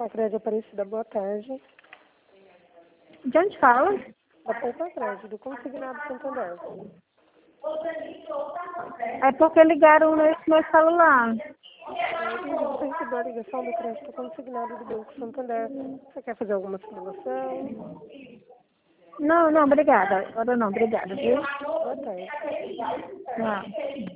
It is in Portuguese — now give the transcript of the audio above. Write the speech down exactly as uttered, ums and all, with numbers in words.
Tancredo Aparecida, boa tarde. De onde fala? Da Porta Crédito, do Consignado Santander. É porque ligaram nesse meu celular. Eu entendi, você recebeu a ligação do crédito consignado do Banco Santander. Você quer fazer alguma simulação? Não, não, obrigada. Agora não, obrigada, viu? Boa tarde. Não.